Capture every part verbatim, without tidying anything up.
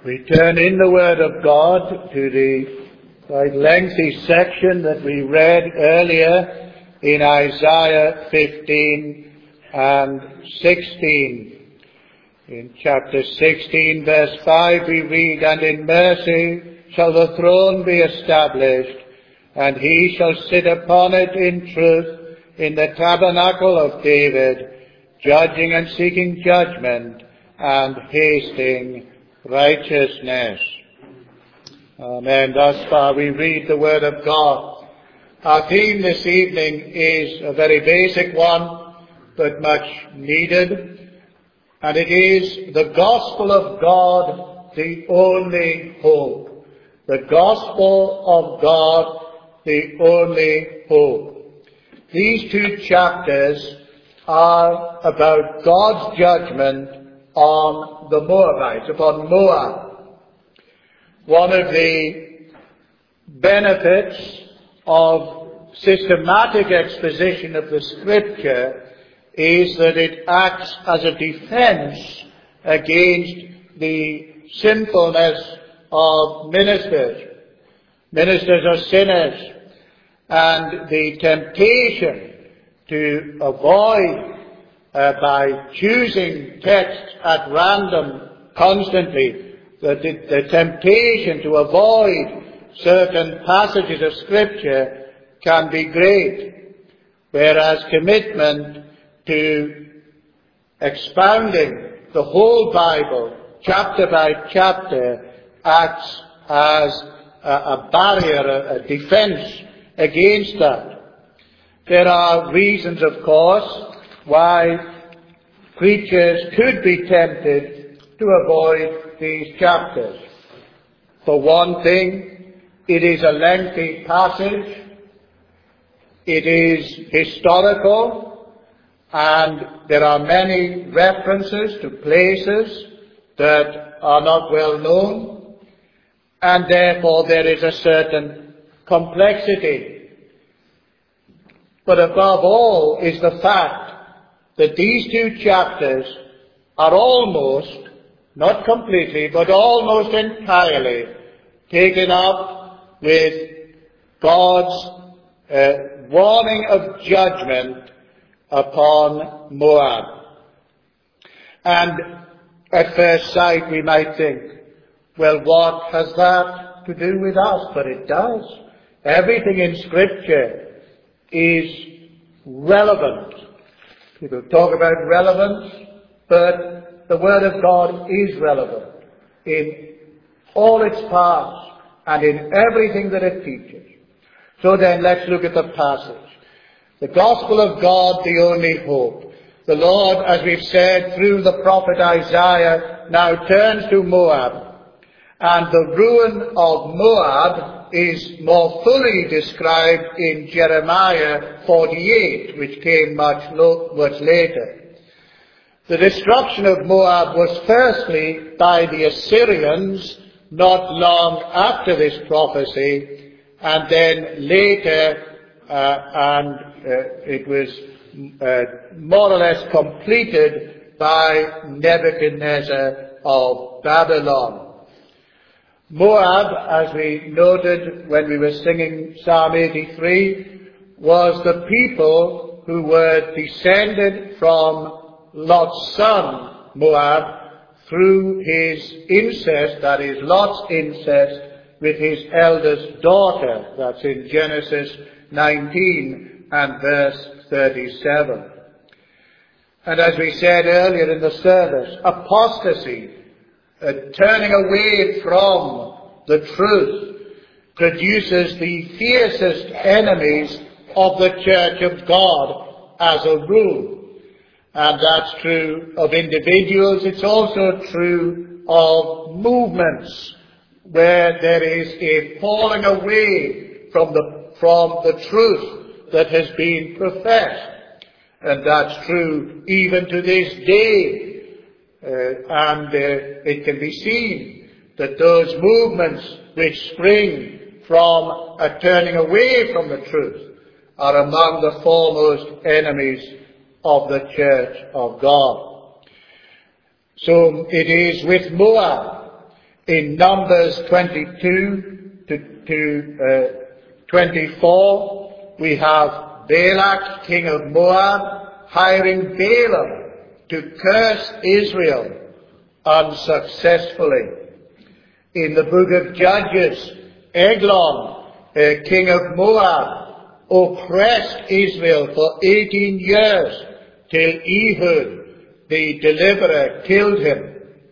We turn in the Word of God to the quite lengthy section that we read earlier in Isaiah fifteen and sixteen. In chapter sixteen, verse five, we read, "And in mercy shall the throne be established, and he shall sit upon it in truth in the tabernacle of David, judging and seeking judgment, and hasting righteousness." Amen. Thus far we read the Word of God. Our theme this evening is a very basic one, but much needed. And it is the gospel of God, the only hope. The gospel of God, the only hope. These two chapters are about God's judgment on the Moabites, upon Moab. One of the benefits of systematic exposition of the Scripture is that it acts as a defense against the sinfulness of ministers. Ministers are sinners, and the temptation to avoid uh, by choosing texts at random constantly, the, the, the temptation to avoid certain passages of Scripture can be great, whereas commitment to expounding the whole Bible, chapter by chapter, acts as a, a barrier, a, a defense against that. There are reasons, of course, why preachers could be tempted to avoid these chapters. For one thing, it is a lengthy passage, it is historical, and there are many references to places that are not well known, and therefore there is a certain complexity. But above all is the fact that these two chapters are almost, not completely, but almost entirely taken up with God's uh, warning of judgment upon Moab. And at first sight we might think, well, what has that to do with us? But it does. Everything in Scripture is relevant. People talk about relevance, but the Word of God is relevant in all its parts and in everything that it teaches. So then let's look at the passage. The gospel of God, the only hope. The Lord, as we've said, through the prophet Isaiah, now turns to Moab. And the ruin of Moab is more fully described in Jeremiah forty-eight, which came much, lo- much later. The destruction of Moab was firstly by the Assyrians not long after this prophecy, and then later, uh, and uh, it was uh, more or less completed by Nebuchadnezzar of Babylon. Moab, as we noted when we were singing Psalm eighty-three, was the people who were descended from Lot's son, Moab, through his incest, that is, Lot's incest with his eldest daughter. That's in Genesis nineteen and verse thirty-seven. And as we said earlier in the service, apostasy, uh, turning away from the truth, produces the fiercest enemies of the Church of God as a rule. And that's true of individuals. It's also true of movements where there is a falling away from the, from the truth that has been professed. And that's true even to this day. Uh, and uh, it can be seen that those movements which spring from a turning away from the truth are among the foremost enemies of the Church of God. So it is with Moab. In Numbers twenty-two to, to uh, twenty-four, we have Balak, king of Moab, hiring Balaam to curse Israel unsuccessfully. In the book of Judges, Eglon, uh, king of Moab, oppressed Israel for eighteen years till Ehud, the deliverer, killed him.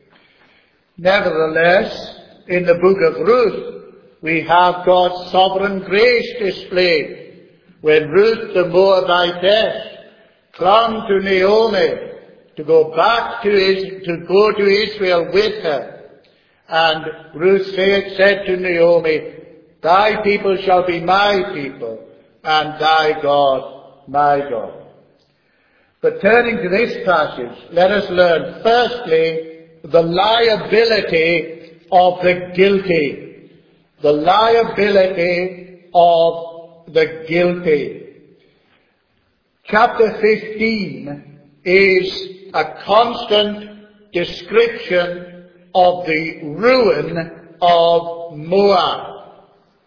Nevertheless, in the book of Ruth, we have God's sovereign grace displayed when Ruth the Moabitess clung to Naomi to go back to Israel, to go to Israel with her. And Ruth said, said to Naomi, "Thy people shall be my people, and thy God my God." But turning to this passage, let us learn firstly the liability of the guilty. The liability of the guilty. Chapter fifteen is a constant description of the ruin of Moab.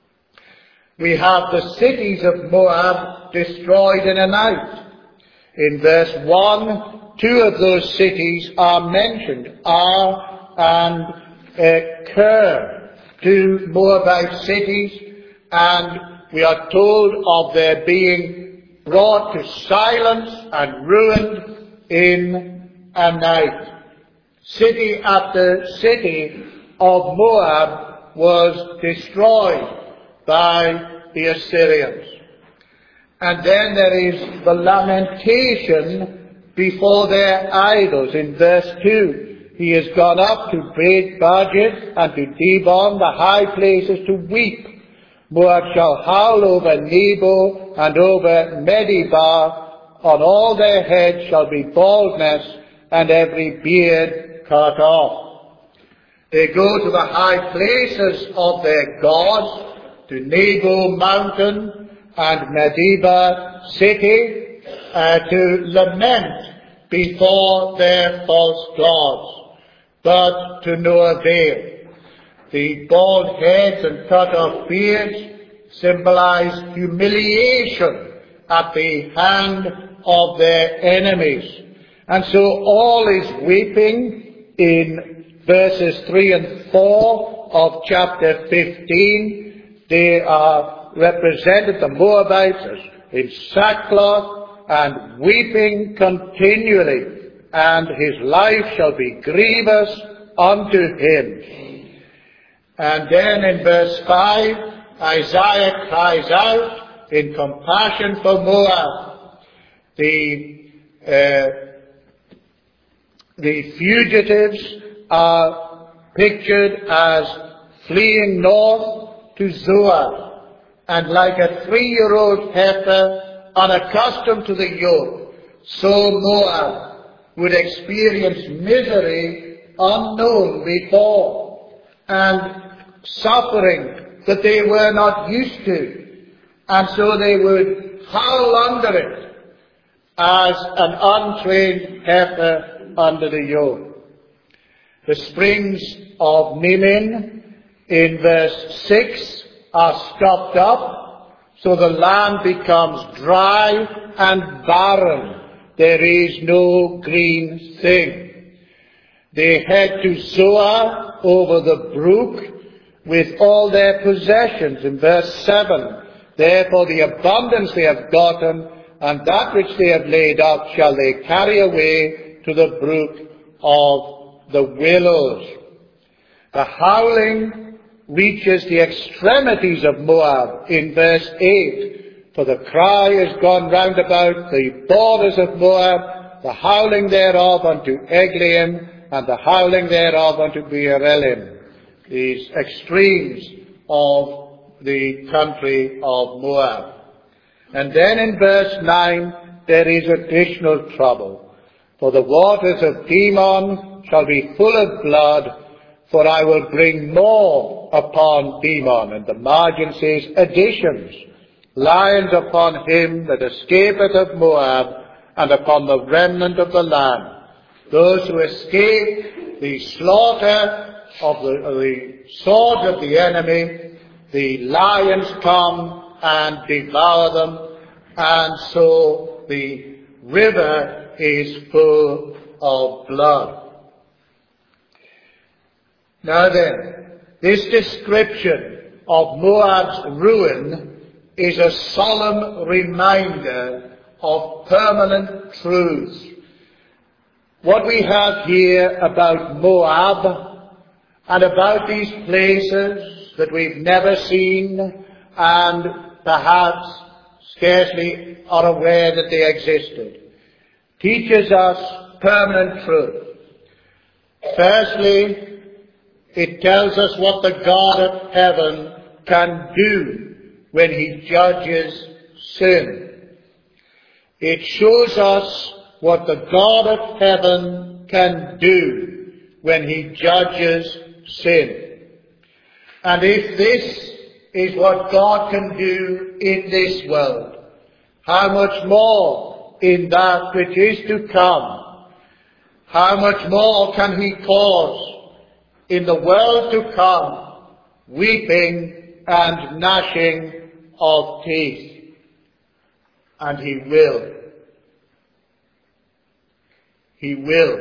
We have the cities of Moab destroyed in a night. In verse one, two of those cities are mentioned, Ar and uh, Kir, two Moabite cities, and we are told of their being brought to silence and ruined in a night. City after city of Moab was destroyed by the Assyrians. And then there is the lamentation before their idols. In verse two, he has gone up to Beth-Budget and to Dibon, the high places, to weep. Moab shall howl over Nebo and over Medeba. On all their heads shall be baldness, and every beard cut off. They go to the high places of their gods, to Nebo mountain and Medeba city, uh, to lament before their false gods, but to no avail. The bald heads and cut off beards symbolize humiliation at the hand of their enemies. And so all is weeping in verses three and four of chapter fifteen. They are represented, the Moabites, as in sackcloth and weeping continually, and his life shall be grievous unto him. And then in verse five, Isaiah cries out in compassion for Moab. The, uh, the fugitives are pictured as fleeing north to Zoar, and like a three-year-old heifer unaccustomed to the yoke, so Moab would experience misery unknown before, and suffering that they were not used to, and so they would howl under it as an untrained heifer under the yoke. The springs of Nimin in verse six are stopped up, so the land becomes dry and barren. There is no green thing. They head to Zoar over the brook with all their possessions in verse seven. Therefore the abundance they have gotten, and that which they have laid up shall they carry away to the brook of the willows. The howling reaches the extremities of Moab in verse eight. For the cry is gone round about the borders of Moab, the howling thereof unto Eglaim, and the howling thereof unto Beerelim. These extremes of the country of Moab. And then in verse nine, there is additional trouble. For the waters of Dimon shall be full of blood, for I will bring more upon Dimon. And the margin says additions. Lions upon him that escapeth of Moab, and upon the remnant of the land. Those who escape the slaughter of the, of the sword of the enemy, the lions come and devour them, and so the river is full of blood. Now then, this description of Moab's ruin is a solemn reminder of permanent truths. What we have here about Moab and about these places that we've never seen and perhaps scarcely are aware that they existed teaches us permanent truth. Firstly, it tells us what the God of heaven can do when he judges sin. It shows us what the God of heaven can do when he judges sin. And if this is what God can do in this world, how much more in that which is to come? How much more can he cause in the world to come weeping and gnashing of teeth? And he will. He will.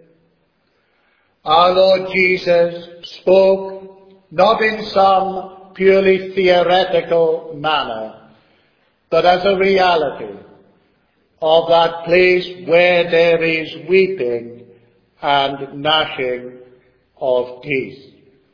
Our Lord Jesus spoke not in some purely theoretical manner, but as a reality of that place where there is weeping and gnashing of teeth.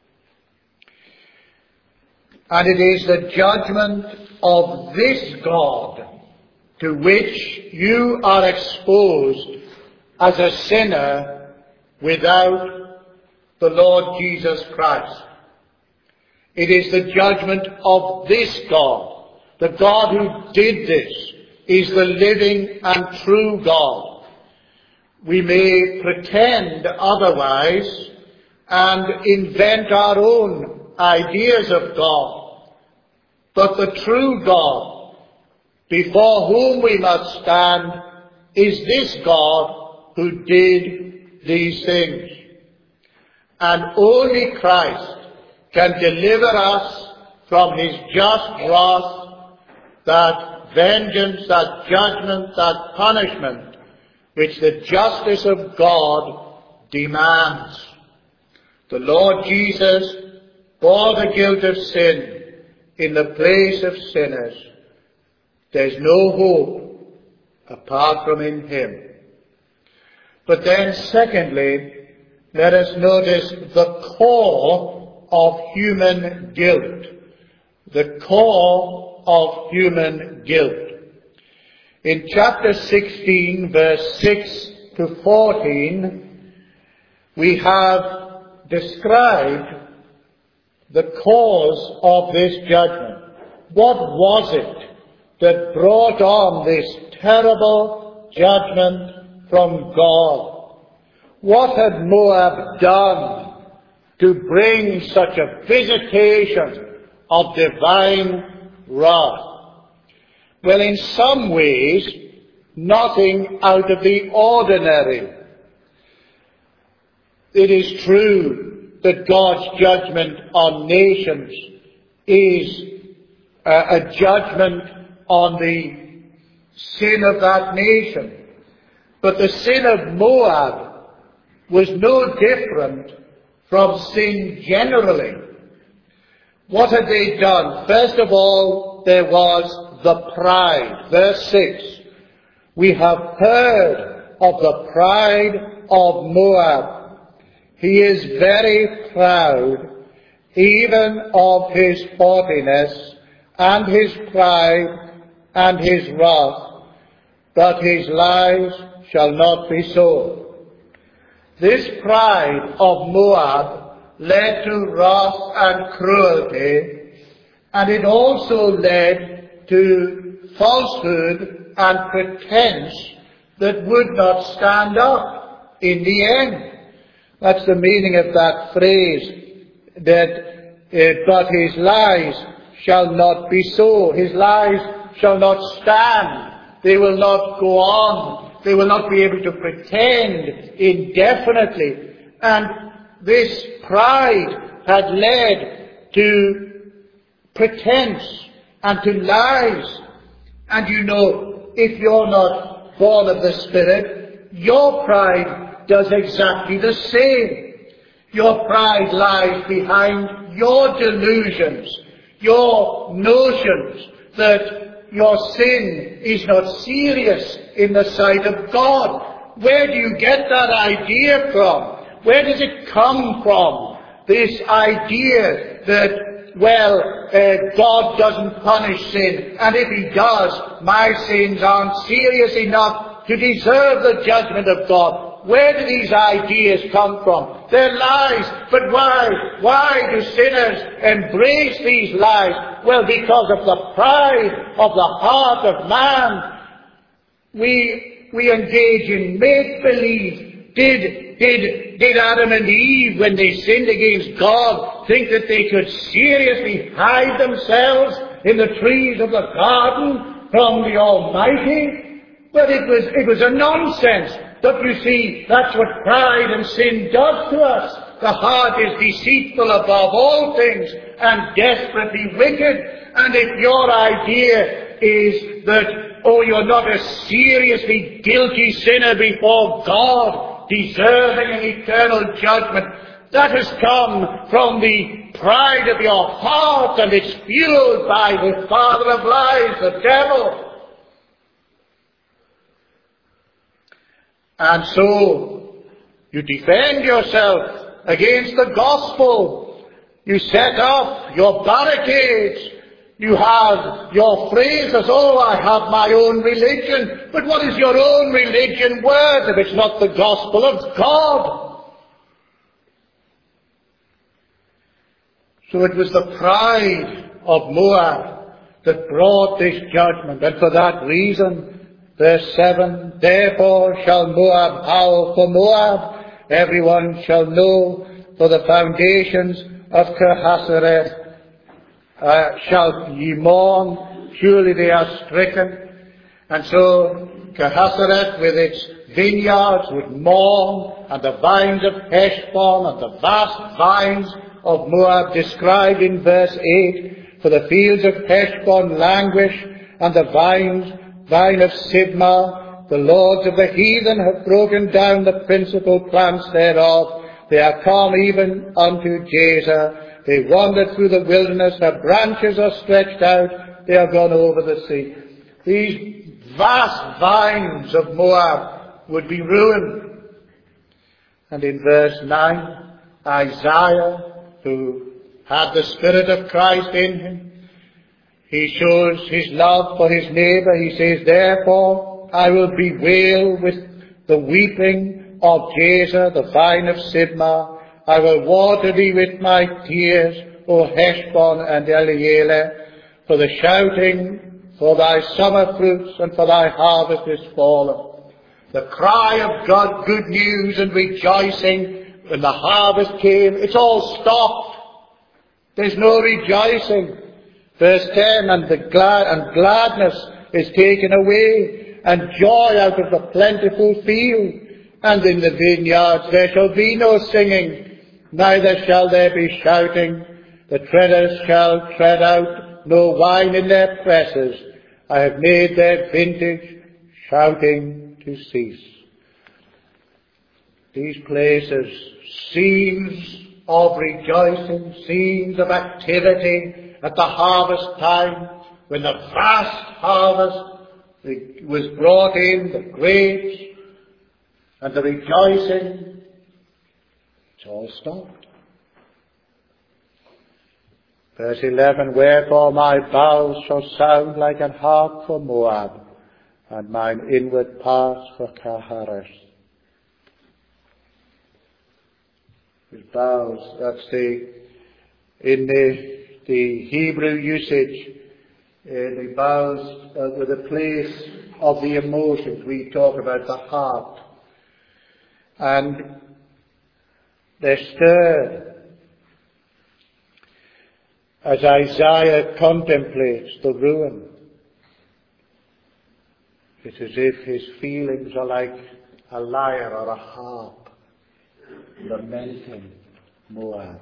And it is the judgment of this God to which you are exposed as a sinner without the Lord Jesus Christ. It is the judgment of this God. The God who did this is the living and true God. We may pretend otherwise and invent our own ideas of God, but the true God before whom we must stand is this God who did these things. And only Christ can deliver us from his just wrath, that vengeance, that judgment, that punishment which the justice of God demands. The Lord Jesus bore the guilt of sin in the place of sinners. There's no hope apart from in him. But then secondly, let us notice the core of human guilt. The core of human guilt. In chapter sixteen, verse six to fourteen, we have described the cause of this judgment. What was it that brought on this terrible judgment from God? What had Moab done to bring such a visitation of divine wrath? Well, in some ways, nothing out of the ordinary. It is true that God's judgment on nations is a, a judgment on the sin of that nation. But the sin of Moab was no different from sin generally. What had they done? First of all, there was the pride. Verse six. We have heard of the pride of Moab. He is very proud, even of his haughtiness, and his pride, and his wrath, but his lies shall not be so. This pride of Moab led to wrath and cruelty, and it also led to falsehood and pretense that would not stand up in the end. That's the meaning of that phrase, that uh, but his lies shall not be so. His lies shall not stand. They will not go on. They will not be able to pretend indefinitely. And this pride had led to pretense and to lies. And you know, if you're not born of the Spirit, your pride does exactly the same. Your pride lies behind your delusions, your notions that your sin is not serious in the sight of God. Where do you get that idea from? Where does it come from? This idea that, well, uh, God doesn't punish sin, and if He does, my sins aren't serious enough to deserve the judgment of God. Where do these ideas come from? They're lies. But why? Why do sinners embrace these lies? Well, because of the pride of the heart of man. We, we engage in make-believe. Did, did, did Adam and Eve, when they sinned against God, think that they could seriously hide themselves in the trees of the garden from the Almighty? Well, it was, it was a nonsense. But you see, that's what pride and sin does to us. The heart is deceitful above all things and desperately wicked. And if your idea is that, oh, you're not a seriously guilty sinner before God, deserving an eternal judgment, that has come from the pride of your heart, and it's fueled by the father of lies, the devil. And so, you defend yourself against the gospel. You set up your barricades. You have your phrases, oh, I have my own religion. But what is your own religion worth if it's not the gospel of God? So it was the pride of Moab that brought this judgment. And for that reason, verse seven, therefore shall Moab howl for Moab, everyone shall know, for the foundations of Kirhareseth uh, shall ye mourn, surely they are stricken. And so Kirhareseth with its vineyards would mourn, and the vines of Heshbon and the vast vines of Moab described in verse eight, for the fields of Heshbon languish, and the vines vine of Sibmah, the lords of the heathen have broken down the principal plants thereof. They are come even unto Jazer. They wandered through the wilderness. Their branches are stretched out. They are gone over the sea. These vast vines of Moab would be ruined. And in verse nine, Isaiah, who had the Spirit of Christ in him, he shows his love for his neighbour. He says, therefore I will bewail with the weeping of Jazer, the vine of Sibmah. I will water thee with my tears, O Heshbon and Elealeh, for the shouting for thy summer fruits and for thy harvest is fallen. The cry of God, good news and rejoicing, when the harvest came, it's all stopped. There's no rejoicing. Verse ten, and the glad and gladness is taken away, and joy out of the plentiful field. And in the vineyards there shall be no singing, neither shall there be shouting. The treaders shall tread out no wine in their presses. I have made their vintage shouting to cease. These places, scenes of rejoicing, scenes of activity at the harvest time, when the vast harvest was brought in, the grapes and the rejoicing, it's all stopped. Verse eleven, wherefore my bowels shall sound like an harp for Moab, and mine inward parts for Kirhareseth. His bowels, that's the, in the, the Hebrew usage, uh, the bowels uh, were the place of the emotions. We talk about the heart. And they're stirred as Isaiah contemplates the ruin. It's as if his feelings are like a lyre or a harp lamenting Moab.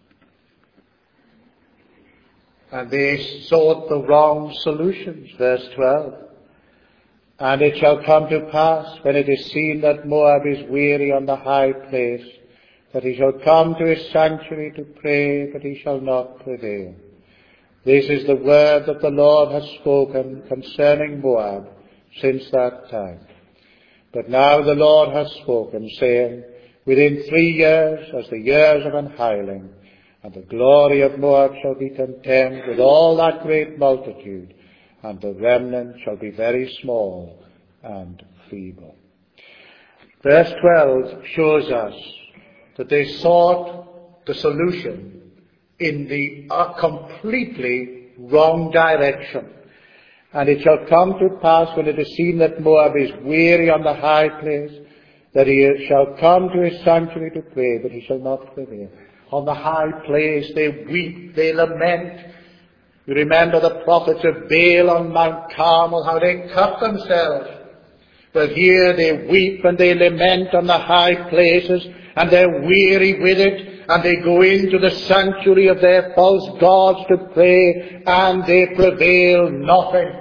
And they sought the wrong solutions, verse twelve. And it shall come to pass, when it is seen that Moab is weary on the high place, that he shall come to his sanctuary to pray, but he shall not prevail. This is the word that the Lord has spoken concerning Moab since that time. But now the Lord has spoken, saying, within three years, as the years of an hireling, and the glory of Moab shall be contemned with all that great multitude, and the remnant shall be very small and feeble. Verse twelve shows us that they sought the solution in the uh, completely wrong direction. And it shall come to pass, when it is seen that Moab is weary on the high place, that he shall come to his sanctuary to pray, but he shall not prevail. On the high place they weep, they lament. You remember the prophets of Baal on Mount Carmel, how they cut themselves. Well, here they weep and they lament on the high places, and they're weary with it, and they go into the sanctuary of their false gods to pray, and they prevail nothing.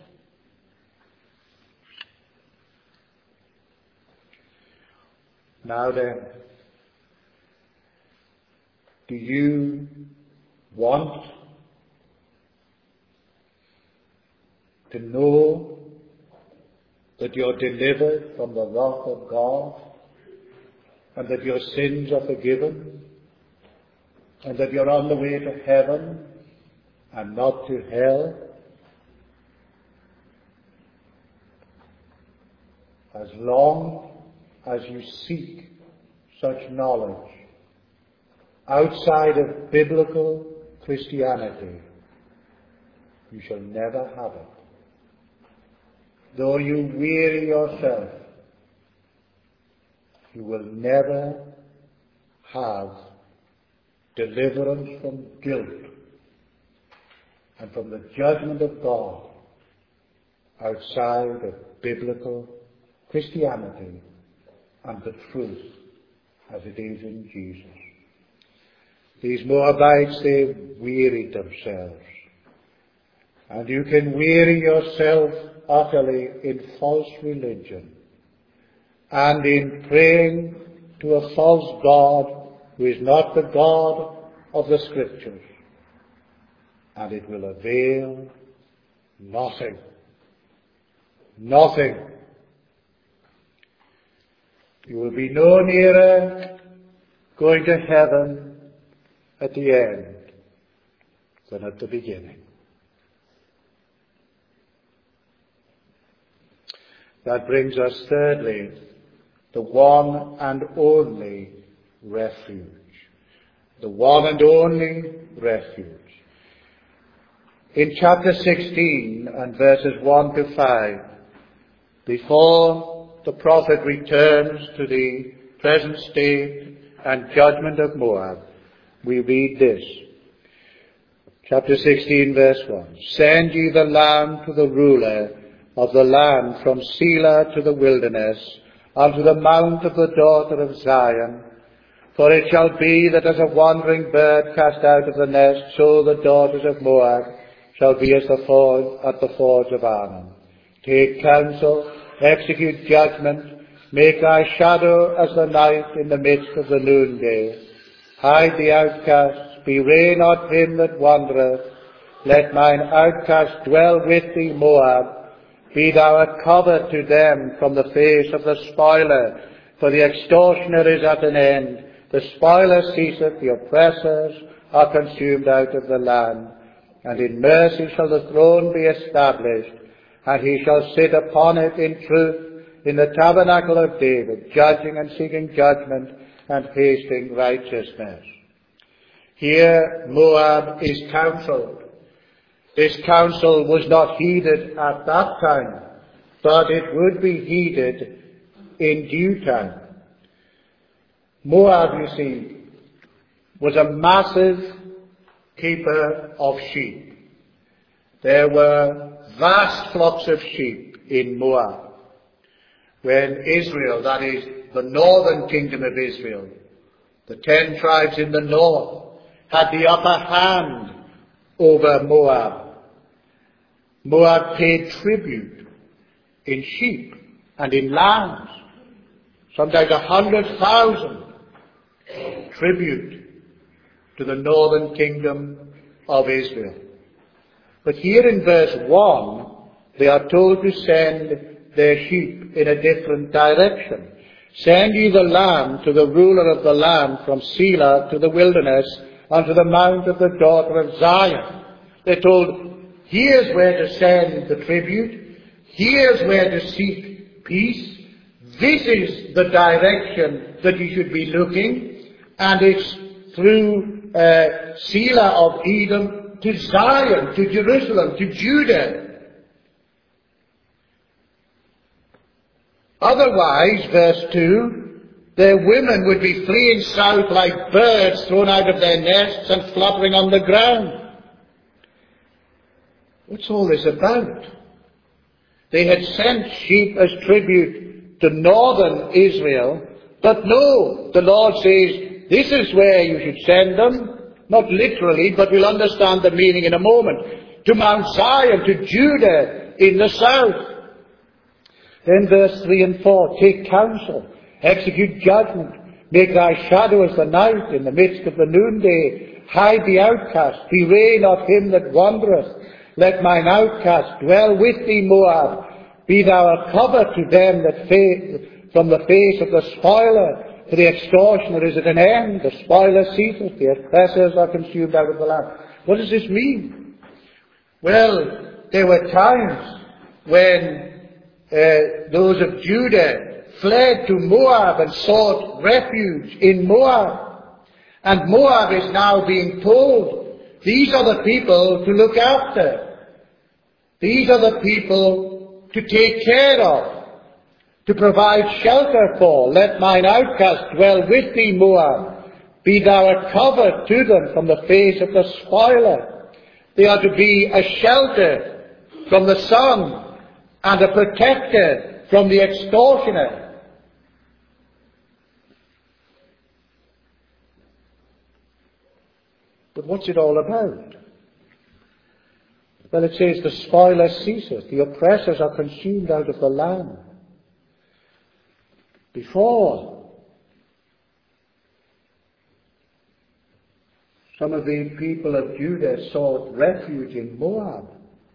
Now then, do you want to know that you're delivered from the wrath of God, and that your sins are forgiven, and that you're on the way to heaven and not to hell? As long as you seek such knowledge outside of biblical Christianity, you shall never have it. Though you weary yourself, you will never have deliverance from guilt and from the judgment of God outside of biblical Christianity and the truth as it is in Jesus. These Moabites, they wearied themselves. And you can weary yourself utterly in false religion and in praying to a false God who is not the God of the Scriptures, and it will avail nothing. Nothing. You will be no nearer going to heaven at the end than at the beginning. That brings us thirdly, the one and only refuge. The one and only refuge. In chapter sixteen and verses one to five, before the prophet returns to the present state and judgment of Moab, we read this. Chapter sixteen, verse one. Send ye the lamb to the ruler of the land from Selah to the wilderness, unto the mount of the daughter of Zion. For it shall be that as a wandering bird cast out of the nest, so the daughters of Moab shall be as the forge, at the forge of Arnon. Take counsel, execute judgment, make thy shadow as the night in the midst of the noonday. Hide the outcasts, bewray not him that wandereth. Let mine outcast dwell with thee, Moab. Be thou a cover to them from the face of the spoiler, for the extortioner is at an end. The spoiler ceaseth, the oppressors are consumed out of the land. And in mercy shall the throne be established, and he shall sit upon it in truth, in the tabernacle of David, judging and seeking judgment, and hasting righteousness. Here Moab is counselled. This counsel was not heeded at that time, but it would be heeded in due time. Moab, you see, was a massive keeper of sheep. There were vast flocks of sheep in Moab. When Israel, that is, the northern kingdom of Israel, The ten tribes in the north had the upper hand over Moab. Moab paid tribute in sheep and in lambs, sometimes a hundred thousand tribute to the northern kingdom of Israel. But here in verse one, they are told to send their sheep in a different direction. Send ye the lamb to the ruler of the land from Selah to the wilderness unto the mount of the daughter of Zion. They're told, here's where to send the tribute. Here's where to seek peace. This is the direction that you should be looking. And it's through uh, Selah of Edom to Zion, to Jerusalem, to Judah. Otherwise, verse two, their women would be fleeing south like birds thrown out of their nests and fluttering on the ground. What's all this about? They had sent sheep as tribute to northern Israel, but no, the Lord says, this is where you should send them. Not literally, but we'll understand the meaning in a moment. To Mount Zion, to Judah in the south. Then verse three and four, take counsel, execute judgment, make thy shadow as the night in the midst of the noonday, hide the outcast, bewray not him that wandereth, let mine outcast dwell with thee, Moab, be thou a cover to them that fa- from the face of the spoiler, for the extortioner is at an end, the spoiler ceaseth, the oppressors are consumed out of the land. What does this mean? Well, there were times when Uh, those of Judah fled to Moab and sought refuge in Moab. And Moab is now being told, these are the people to look after. These are the people to take care of, to provide shelter for. Let mine outcast dwell with thee, Moab. Be thou a cover to them from the face of the spoiler. They are to be a shelter from the sun, and a protector from the extortioner. But what's it all about? Well, it says the spoiler ceaseth, the oppressors are consumed out of the land. Before, some of the people of Judah sought refuge in Moab.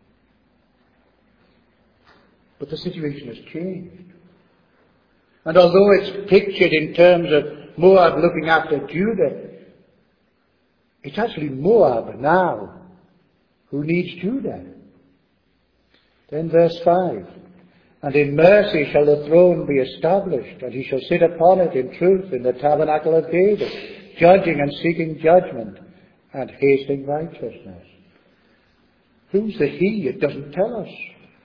But the situation has changed. And although it's pictured in terms of Moab looking after Judah, it's actually Moab now who needs Judah. Then verse five, and in mercy shall the throne be established, and he shall sit upon it in truth in the tabernacle of David, judging and seeking judgment and hasting righteousness. Who's the he? It doesn't tell us.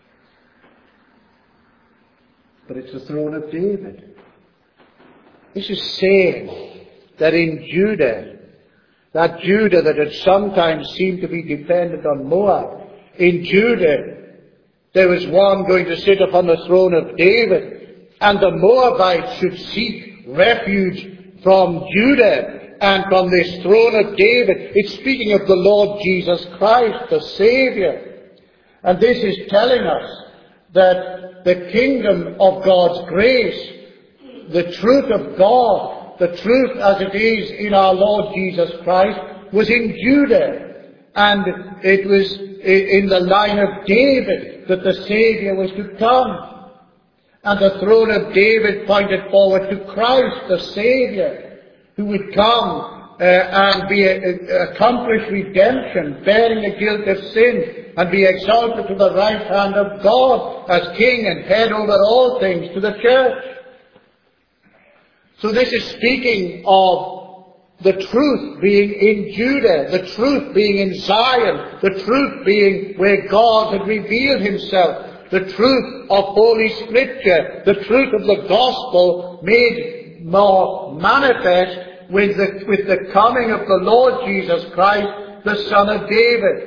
But it's the throne of David. This is saying that in Judah, that Judah that had sometimes seemed to be dependent on Moab, in Judah there was one going to sit upon the throne of David, and the Moabites should seek refuge from Judah and from this throne of David. It's speaking of the Lord Jesus Christ, the Saviour. And this is telling us that the kingdom of God's grace, the truth of God, the truth as it is in our Lord Jesus Christ, was in Judah. And it was in the line of David that the Saviour was to come. And the throne of David pointed forward to Christ, the Saviour, who would come uh, and be a, a, accomplish redemption, bearing the guilt of sin, and be exalted to the right hand of God as King and head over all things to the church. So this is speaking of the truth being in Judah, the truth being in Zion, the truth being where God had revealed himself, the truth of Holy Scripture, the truth of the gospel made more manifest with the, with the coming of the Lord Jesus Christ, the Son of David.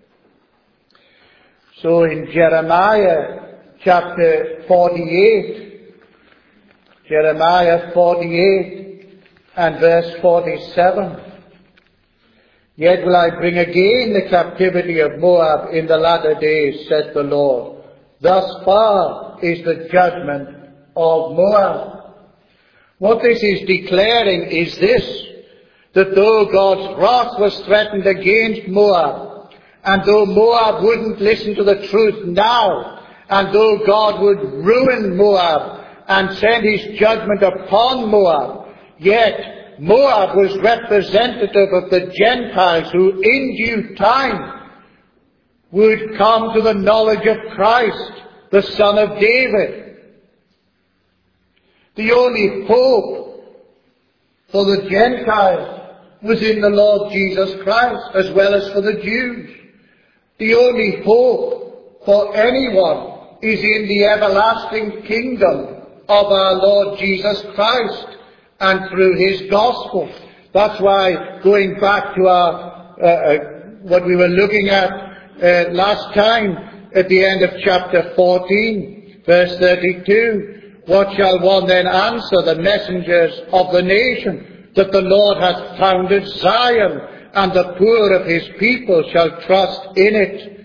So in Jeremiah chapter forty-eight, Jeremiah forty-eight and verse forty-seven. Yet will I bring again the captivity of Moab in the latter days, saith the Lord. Thus far is the judgment of Moab. What this is declaring is this, that though God's wrath was threatened against Moab, and though Moab wouldn't listen to the truth now, and though God would ruin Moab and send his judgment upon Moab, yet Moab was representative of the Gentiles who in due time would come to the knowledge of Christ, the Son of David. The only hope for the Gentiles was in the Lord Jesus Christ, as well as for the Jews. The only hope for anyone is in the everlasting kingdom of our Lord Jesus Christ and through his gospel. That's why, going back to our uh, uh, what we were looking at uh, last time at the end of chapter fourteen, verse thirty-two, what shall one then answer the messengers of the nation? That the Lord hath founded Zion, and the poor of his people shall trust in it,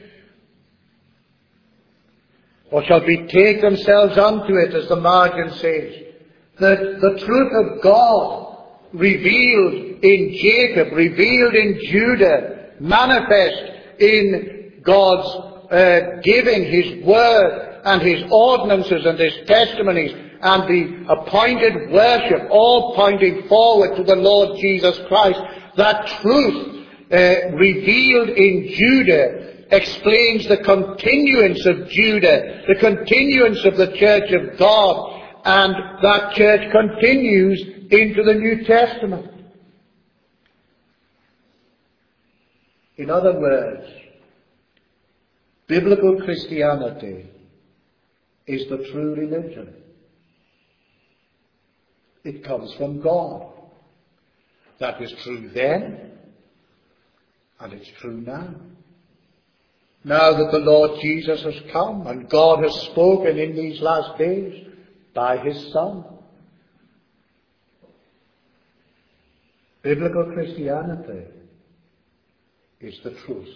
or shall betake themselves unto it, as the margin says. That the truth of God revealed in Jacob, revealed in Judah, manifest in God's uh, giving his word and his ordinances and his testimonies and the appointed worship, all pointing forward to the Lord Jesus Christ. That truth uh, revealed in Judah explains the continuance of Judah, the continuance of the church of God, and that church continues into the New Testament. In other words, biblical Christianity is the true religion. It comes from God. That was true then, and it's true now. Now that the Lord Jesus has come, and God has spoken in these last days by his Son. Biblical Christianity is the truth.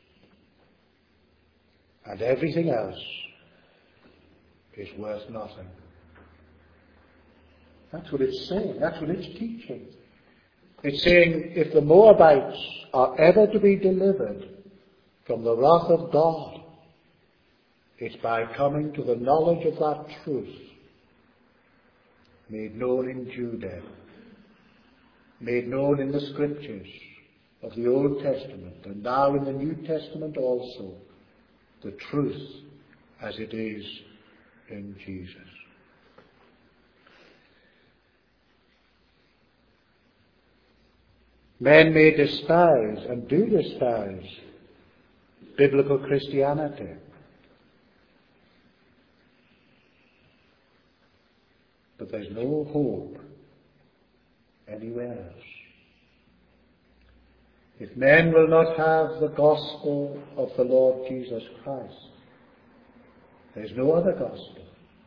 And everything else is worth nothing. That's what it's saying. That's what it's teaching. It's saying if the Moabites are ever to be delivered from the wrath of God, it's by coming to the knowledge of that truth, made known in Judah, made known in the Scriptures of the Old Testament, and now in the New Testament also, the truth as it is in Jesus. Men may despise, and do despise, biblical Christianity. But there's no hope anywhere else. If men will not have the gospel of the Lord Jesus Christ, there's no other gospel.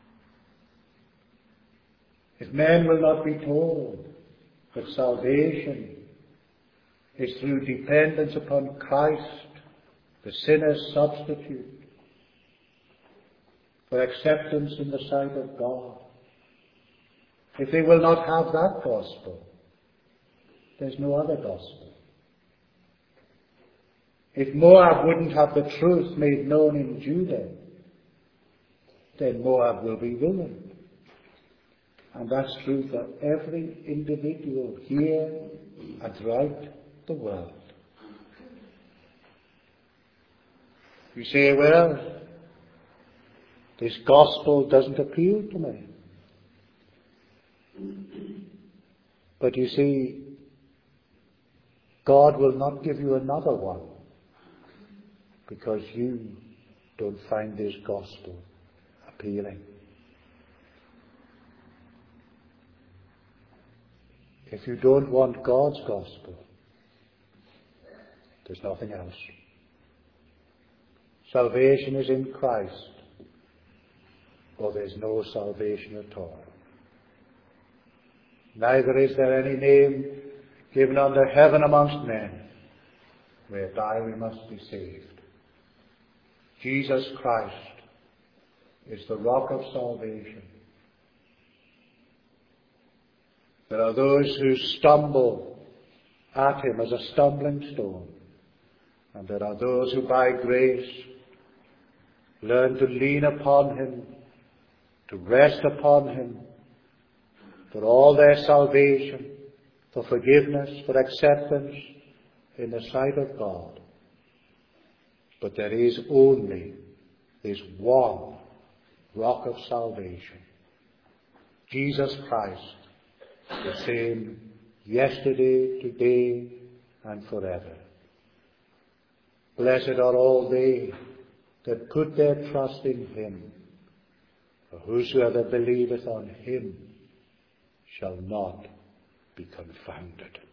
If men will not be told that salvation is through dependence upon Christ, the sinner's substitute, for acceptance in the sight of God, if they will not have that gospel, there's no other gospel. If Moab wouldn't have the truth made known in Judah, then Moab will be ruined. And that's true for every individual here and throughout the world. You say, well, this gospel doesn't appeal to me. But you see, God will not give you another one because you don't find this gospel appealing. If you don't want God's gospel, there's nothing else. Salvation is in Christ, or there's no salvation at all. neither is there any name given under heaven amongst men whereby we must be saved. Jesus Christ is the rock of salvation. There are those who stumble at him as a stumbling stone, and there are those who by grace learn to lean upon him, to rest upon him for all their salvation, for forgiveness, for acceptance in the sight of God. But there is only this one rock of salvation, Jesus Christ, the same yesterday, today, and forever. Blessed are all they that put their trust in him. For whosoever believeth on him shall not be confounded.